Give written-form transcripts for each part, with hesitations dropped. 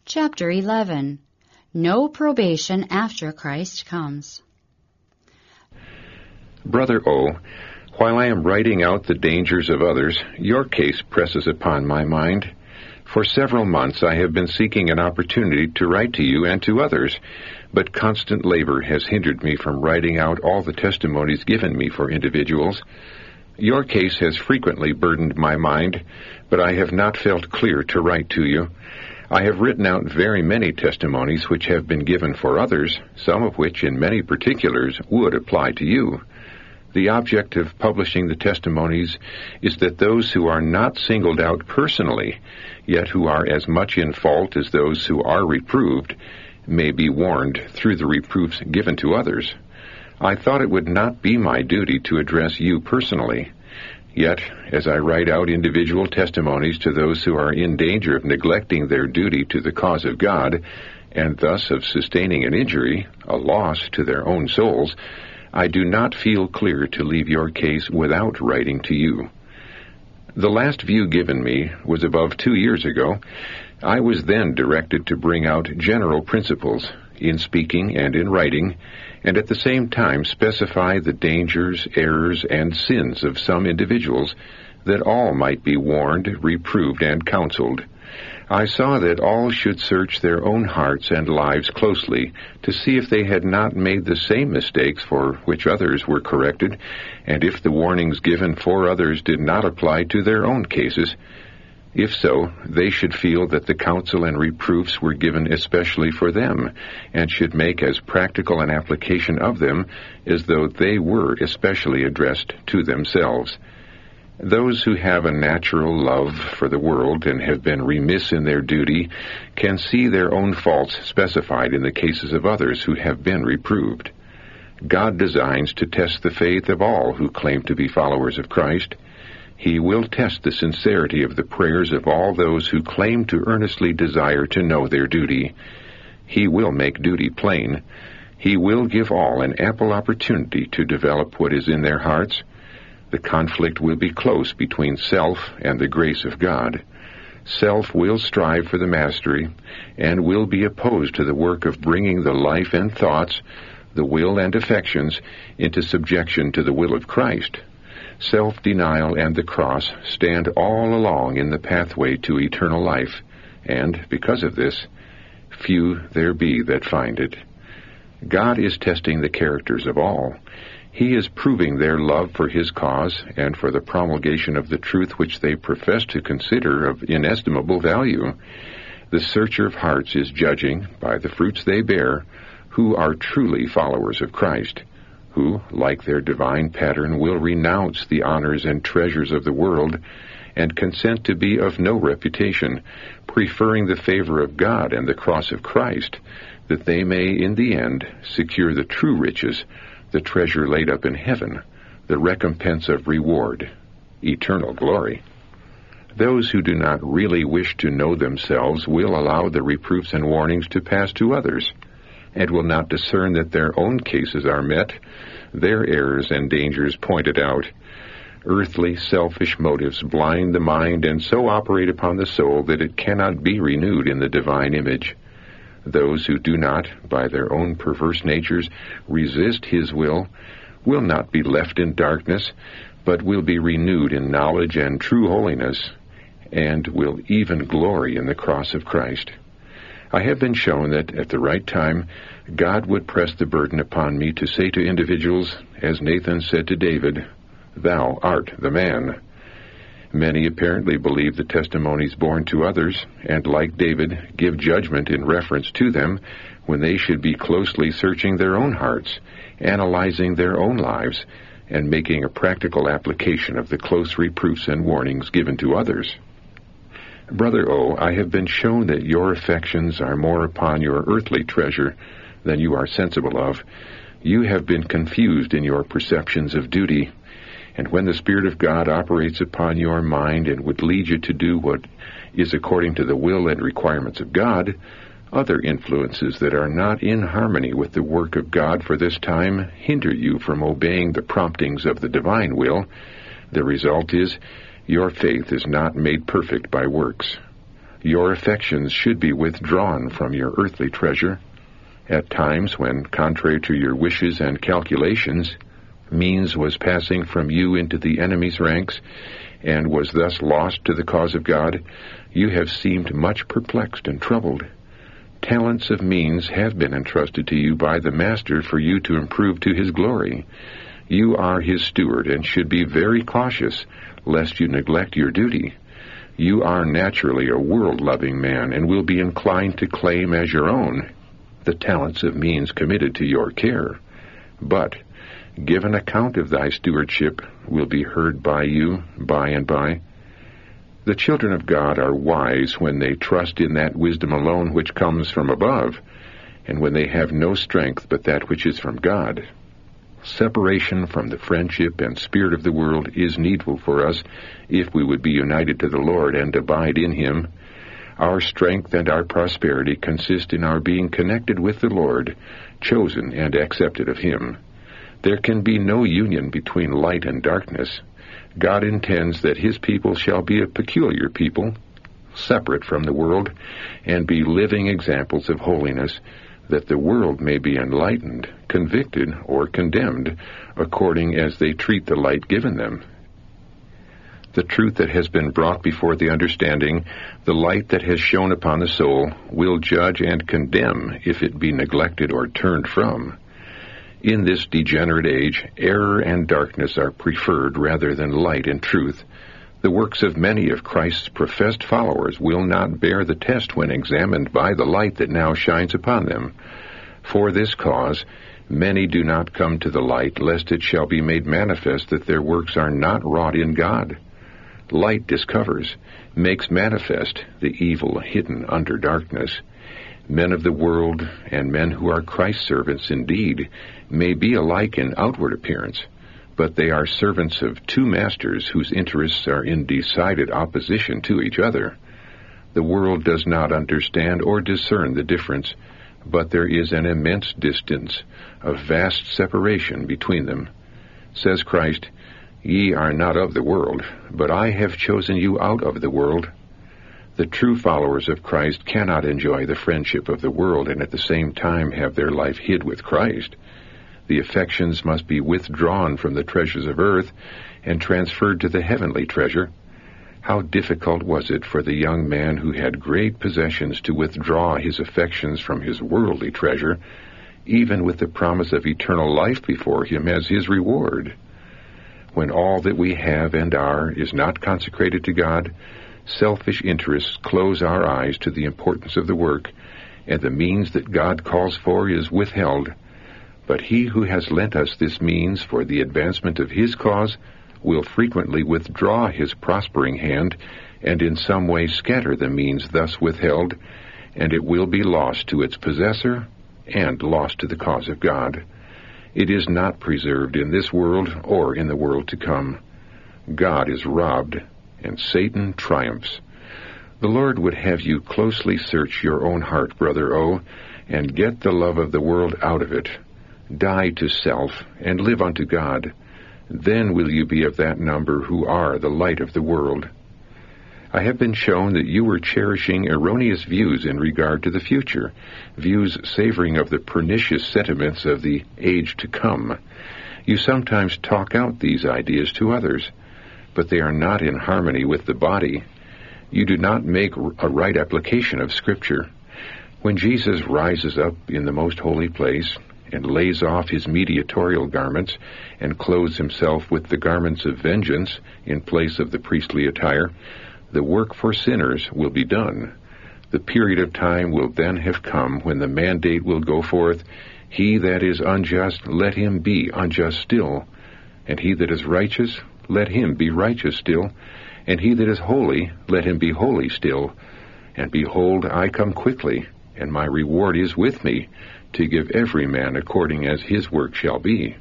Chapter 11. No probation after Christ comes. Brother O, while I am writing out the dangers of others, your case presses upon my mind. For several months I have been seeking an opportunity to write to you and to others, but constant labor has hindered me from writing out all the testimonies given me for individuals. Your case has frequently burdened my mind, but I have not felt clear to write to you. I have written out very many testimonies which have been given for others, some of which in many particulars would apply to you. The object of publishing the testimonies is that those who are not singled out personally, yet who are as much in fault as those who are reproved, may be warned through the reproofs given to others. I thought it would not be my duty to address you personally. Yet, as I write out individual testimonies to those who are in danger of neglecting their duty to the cause of God, and thus of sustaining an injury, a loss to their own souls, I do not feel clear to leave your case without writing to you. The last view given me was above 2 years ago. I was then directed to bring out general principles in speaking and in writing, and at the same time specify the dangers, errors, and sins of some individuals, that all might be warned, reproved, and counseled. I saw that all should search their own hearts and lives closely to see if they had not made the same mistakes for which others were corrected, and if the warnings given for others did not apply to their own cases. If so, they should feel that the counsel and reproofs were given especially for them, and should make as practical an application of them as though they were especially addressed to themselves. Those who have a natural love for the world and have been remiss in their duty can see their own faults specified in the cases of others who have been reproved. God designs to test the faith of all who claim to be followers of Christ. He will test the sincerity of the prayers of all those who claim to earnestly desire to know their duty. He will make duty plain. He will give all an ample opportunity to develop what is in their hearts. The conflict will be close between self and the grace of God. Self will strive for the mastery, and will be opposed to the work of bringing the life and thoughts, the will and affections, into subjection to the will of Christ. Self-denial and the cross stand all along in the pathway to eternal life, and, because of this, few there be that find it. God is testing the characters of all. He is proving their love for His cause and for the promulgation of the truth which they profess to consider of inestimable value. The Searcher of hearts is judging, by the fruits they bear, who are truly followers of Christ, who, like their divine pattern, will renounce the honors and treasures of the world and consent to be of no reputation, preferring the favor of God and the cross of Christ, that they may, in the end, secure the true riches, the treasure laid up in heaven, the recompense of reward, eternal glory. Those who do not really wish to know themselves will allow the reproofs and warnings to pass to others, and will not discern that their own cases are met, their errors and dangers pointed out. Earthly, selfish motives blind the mind and so operate upon the soul that it cannot be renewed in the divine image. Those who do not, by their own perverse natures, resist His will not be left in darkness, but will be renewed in knowledge and true holiness, and will even glory in the cross of Christ. I have been shown that, at the right time, God would press the burden upon me to say to individuals, as Nathan said to David, "Thou art the man." Many apparently believe the testimonies borne to others, and, like David, give judgment in reference to them, when they should be closely searching their own hearts, analyzing their own lives, and making a practical application of the close reproofs and warnings given to others. Brother O, I have been shown that your affections are more upon your earthly treasure than you are sensible of. You have been confused in your perceptions of duty, and when the Spirit of God operates upon your mind and would lead you to do what is according to the will and requirements of God, other influences that are not in harmony with the work of God for this time hinder you from obeying the promptings of the divine will. The result is, your faith is not made perfect by works. Your affections should be withdrawn from your earthly treasure. At times when, contrary to your wishes and calculations, means was passing from you into the enemy's ranks, and was thus lost to the cause of God, you have seemed much perplexed and troubled. Talents of means have been entrusted to you by the Master for you to improve to his glory. You are his steward and should be very cautious, lest you neglect your duty. You are naturally a world-loving man, and will be inclined to claim as your own the talents of means committed to your care. But give an account of thy stewardship will be heard by you by and by. The children of God are wise when they trust in that wisdom alone which comes from above, and when they have no strength but that which is from God. Separation from the friendship and spirit of the world is needful for us if we would be united to the Lord and abide in him. Our strength and our prosperity consist in our being connected with the Lord, chosen and accepted of him. There can be no union between light and darkness. God intends that his people shall be a peculiar people, separate from the world, and be living examples of holiness, that the world may be enlightened, convicted, or condemned, according as they treat the light given them. The truth that has been brought before the understanding, the light that has shone upon the soul, will judge and condemn if it be neglected or turned from. In this degenerate age, error and darkness are preferred rather than light and truth. The works of many of Christ's professed followers will not bear the test when examined by the light that now shines upon them. For this cause, many do not come to the light, lest it shall be made manifest that their works are not wrought in God. Light discovers, makes manifest the evil hidden under darkness. Men of the world, and men who are Christ's servants indeed, may be alike in outward appearance, but they are servants of two masters whose interests are in decided opposition to each other. The world does not understand or discern the difference, but there is an immense distance, a vast separation between them. Says Christ, "Ye are not of the world, but I have chosen you out of the world." The true followers of Christ cannot enjoy the friendship of the world and at the same time have their life hid with Christ. The affections must be withdrawn from the treasures of earth and transferred to the heavenly treasure. How difficult was it for the young man who had great possessions to withdraw his affections from his worldly treasure, even with the promise of eternal life before him as his reward. When all that we have and are is not consecrated to God, selfish interests close our eyes to the importance of the work, and the means that God calls for is withheld. But he who has lent us this means for the advancement of his cause will frequently withdraw his prospering hand, and in some way scatter the means thus withheld, and it will be lost to its possessor and lost to the cause of God. It is not preserved in this world or in the world to come. God is robbed, and Satan triumphs. The Lord would have you closely search your own heart, Brother O, and get the love of the world out of it. Die to self, and live unto God. Then will you be of that number who are the light of the world. I have been shown that you were cherishing erroneous views in regard to the future, views savoring of the pernicious sentiments of the age to come. You sometimes talk out these ideas to others, but they are not in harmony with the body. You do not make a right application of Scripture. When Jesus rises up in the most holy place, and lays off his mediatorial garments, and clothes himself with the garments of vengeance in place of the priestly attire, the work for sinners will be done. The period of time will then have come when the mandate will go forth, "He that is unjust, let him be unjust still, and he that is righteous, let him be righteous still, and he that is holy, let him be holy still. And behold, I come quickly, and my reward is with me, to give every man according as his work shall be."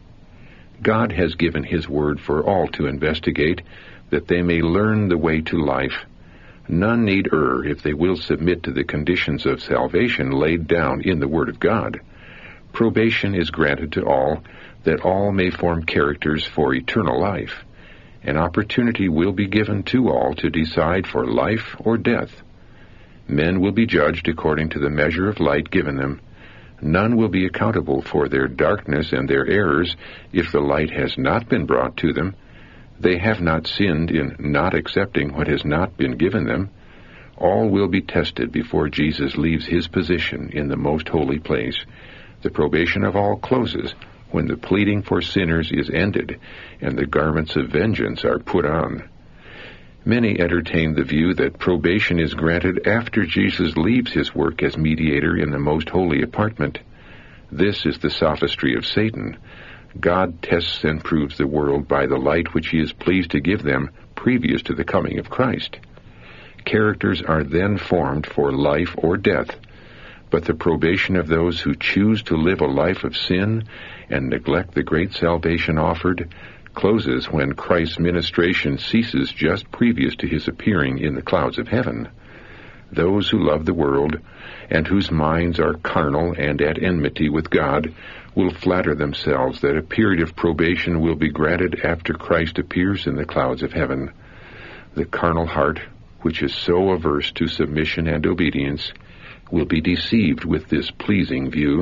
God has given his word for all to investigate, that they may learn the way to life. None need err if they will submit to the conditions of salvation laid down in the Word of God. Probation is granted to all, that all may form characters for eternal life. An opportunity will be given to all to decide for life or death. Men will be judged according to the measure of light given them. None will be accountable for their darkness and their errors if the light has not been brought to them. They have not sinned in not accepting what has not been given them. All will be tested before Jesus leaves his position in the most holy place. The probation of all closes when the pleading for sinners is ended and the garments of vengeance are put on. Many entertain the view that probation is granted after Jesus leaves his work as mediator in the most holy apartment. This is the sophistry of Satan. God tests and proves the world by the light which he is pleased to give them previous to the coming of Christ. Characters are then formed for life or death, but the probation of those who choose to live a life of sin and neglect the great salvation offered closes when Christ's ministration ceases just previous to his appearing in the clouds of heaven. Those who love the world, and whose minds are carnal and at enmity with God, will flatter themselves that a period of probation will be granted after Christ appears in the clouds of heaven. The carnal heart, which is so averse to submission and obedience, will be deceived with this pleasing view.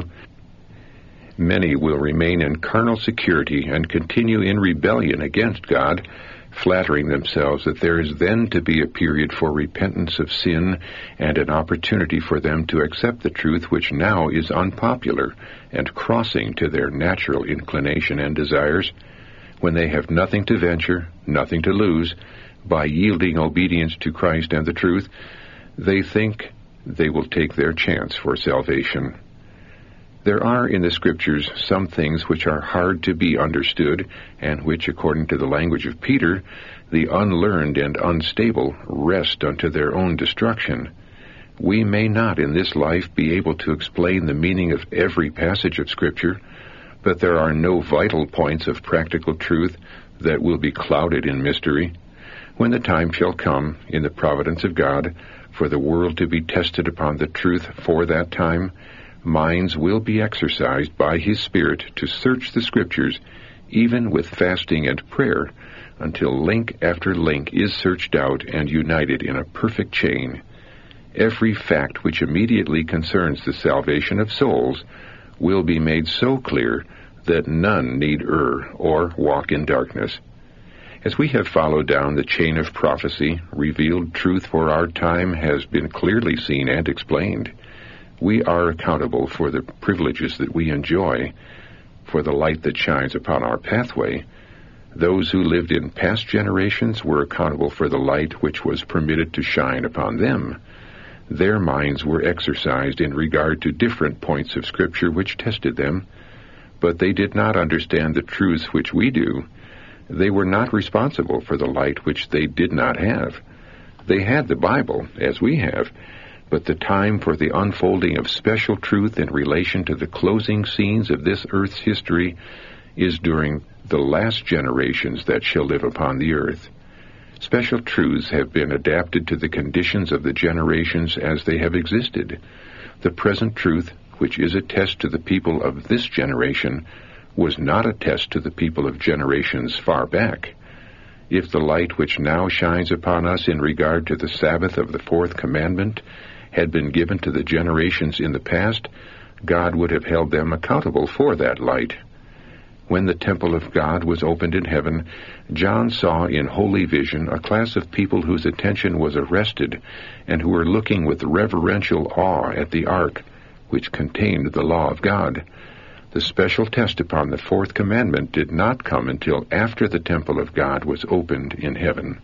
Many will remain in carnal security and continue in rebellion against God, flattering themselves that there is then to be a period for repentance of sin and an opportunity for them to accept the truth which now is unpopular and crossing to their natural inclination and desires. When they have nothing to venture, nothing to lose, by yielding obedience to Christ and the truth, they think they will take their chance for salvation. There are in the Scriptures some things which are hard to be understood, and which, according to the language of Peter, the unlearned and unstable wrest unto their own destruction. We may not in this life be able to explain the meaning of every passage of Scripture, but there are no vital points of practical truth that will be clouded in mystery. When the time shall come, in the providence of God, for the world to be tested upon the truth for that time, minds will be exercised by his Spirit to search the Scriptures, even with fasting and prayer, until link after link is searched out and united in a perfect chain. Every fact which immediately concerns the salvation of souls will be made so clear that none need err or walk in darkness. As we have followed down the chain of prophecy, revealed truth for our time has been clearly seen and explained. We are accountable for the privileges that we enjoy, for the light that shines upon our pathway. Those who lived in past generations were accountable for the light which was permitted to shine upon them. Their minds were exercised in regard to different points of Scripture which tested them, but they did not understand the truths which we do. They were not responsible for the light which they did not have. They had the Bible, as we have, but the time for the unfolding of special truth in relation to the closing scenes of this earth's history is during the last generations that shall live upon the earth. Special truths have been adapted to the conditions of the generations as they have existed. The present truth, which is a test to the people of this generation, was not a test to the people of generations far back. If the light which now shines upon us in regard to the Sabbath of the fourth commandment had been given to the generations in the past, God would have held them accountable for that light. When the temple of God was opened in heaven, John saw in holy vision a class of people whose attention was arrested and who were looking with reverential awe at the ark, which contained the law of God. The special test upon the fourth commandment did not come until after the temple of God was opened in heaven.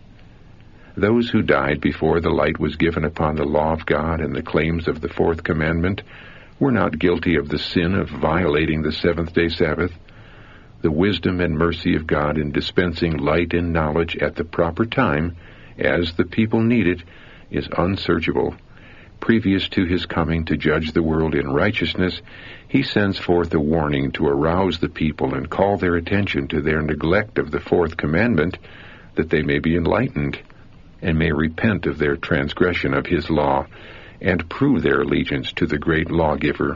Those who died before the light was given upon the law of God and the claims of the fourth commandment were not guilty of the sin of violating the seventh-day Sabbath. The wisdom and mercy of God in dispensing light and knowledge at the proper time, as the people need it, is unsearchable. Previous to his coming to judge the world in righteousness, he sends forth a warning to arouse the people and call their attention to their neglect of the fourth commandment, that they may be enlightened and may repent of their transgression of his law and prove their allegiance to the great lawgiver.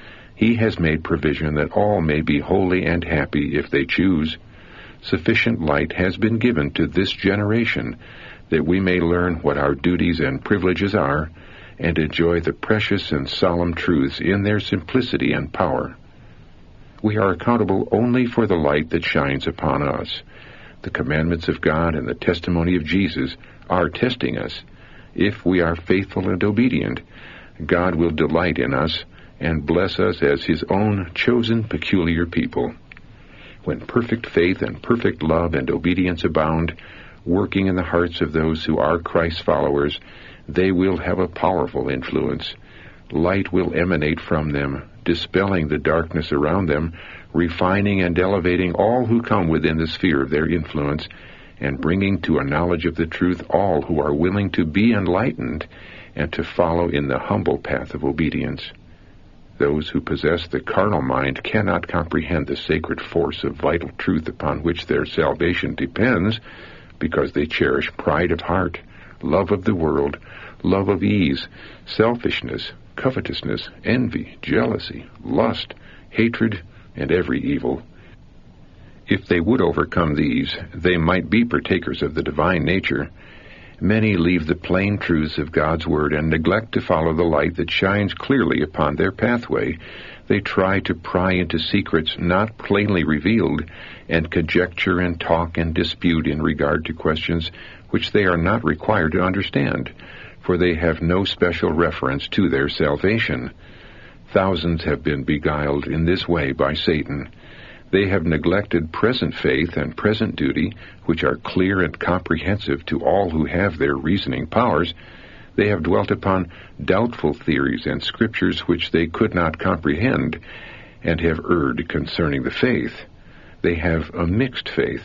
He has made provision that all may be holy and happy if they choose. Sufficient light has been given to this generation that we may learn what our duties and privileges are, and enjoy the precious and solemn truths in their simplicity and power. We are accountable only for the light that shines upon us. The commandments of God and the testimony of Jesus are testing us. If we are faithful and obedient, God will delight in us and bless us as His own chosen peculiar people. When perfect faith and perfect love and obedience abound, working in the hearts of those who are Christ's followers, they will have a powerful influence. Light will emanate from them, dispelling the darkness around them, refining and elevating all who come within the sphere of their influence, and bringing to a knowledge of the truth all who are willing to be enlightened and to follow in the humble path of obedience. Those who possess the carnal mind cannot comprehend the sacred force of vital truth upon which their salvation depends, because they cherish pride of heart, love of the world, love of ease, selfishness, covetousness, envy, jealousy, lust, hatred, and every evil. If they would overcome these, they might be partakers of the divine nature. Many leave the plain truths of God's Word and neglect to follow the light that shines clearly upon their pathway. They try to pry into secrets not plainly revealed, and conjecture and talk and dispute in regard to questions which they are not required to understand, for they have no special reference to their salvation. Thousands have been beguiled in this way by Satan. They have neglected present faith and present duty, which are clear and comprehensive to all who have their reasoning powers. They have dwelt upon doubtful theories and scriptures which they could not comprehend, and have erred concerning the faith. They have a mixed faith.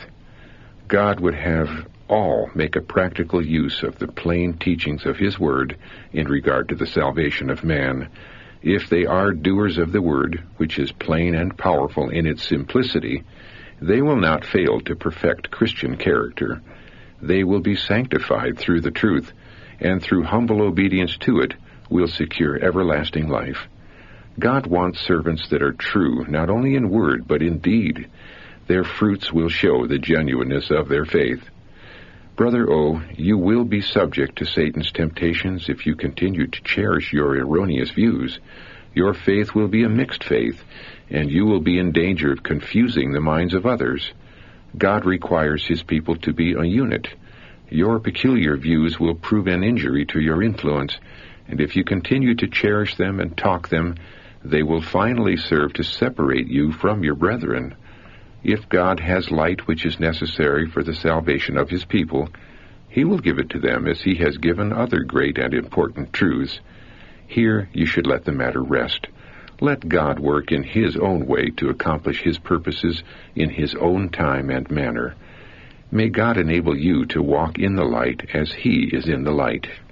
God would have all make a practical use of the plain teachings of His Word in regard to the salvation of man. If they are doers of the Word, which is plain and powerful in its simplicity, they will not fail to perfect Christian character. They will be sanctified through the truth, and through humble obedience to it will secure everlasting life. God wants servants that are true, not only in word, but in deed. Their fruits will show the genuineness of their faith. Brother O, you will be subject to Satan's temptations if you continue to cherish your erroneous views. Your faith will be a mixed faith, and you will be in danger of confusing the minds of others. God requires His people to be a unit. Your peculiar views will prove an injury to your influence, and if you continue to cherish them and talk them, they will finally serve to separate you from your brethren. If God has light which is necessary for the salvation of His people, He will give it to them as He has given other great and important truths. Here you should let the matter rest. Let God work in His own way to accomplish His purposes in His own time and manner. May God enable you to walk in the light as He is in the light.